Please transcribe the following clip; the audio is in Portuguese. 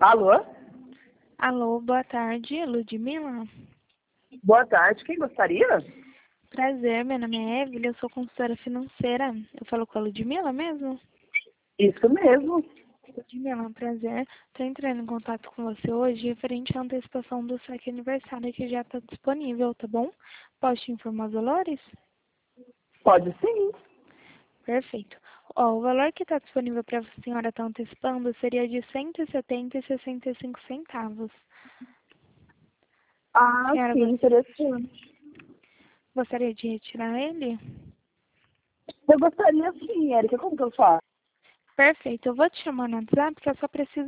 Alô? Alô, boa tarde, Ludmila. Boa tarde, quem gostaria? Prazer, meu nome é Evelyn, eu sou consultora financeira. Eu falo com a Ludmila mesmo? Isso mesmo. Ludmila, prazer. Estou entrando em contato com você hoje referente à antecipação do saque aniversário que já está disponível, tá bom? Posso te informar os valores? Pode sim. Perfeito. Ó, o valor que está disponível para a senhora estar antecipando seria de R$ 170,65. A Ah, senhora sim, interessante. gostaria de retirar ele? Eu gostaria sim, Érica, como que eu faço? Perfeito. Eu vou te chamar no WhatsApp, que eu só preciso